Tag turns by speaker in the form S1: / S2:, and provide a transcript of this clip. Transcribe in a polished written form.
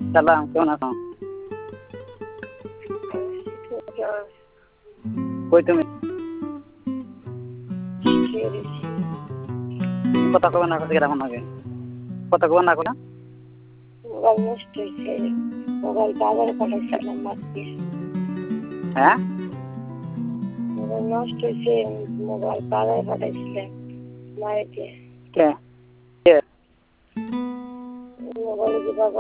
S1: সালাম, কেমন আছো? কই তুমি? কথা কবে না কথা কেমন হবে? কথা কবে না কথা?
S2: মোবাইল নষ্ট হয়েছে, মোবাইল বাজারে পাঠাইছিলাম মাত্র।
S1: হ্যাঁ,
S2: মোবাইল নষ্ট হয়েছে, মোবাইল বাজারে পাঠাইছিলাম মায়েকে।
S1: কে কে?
S2: মোবাইলে যে বাবা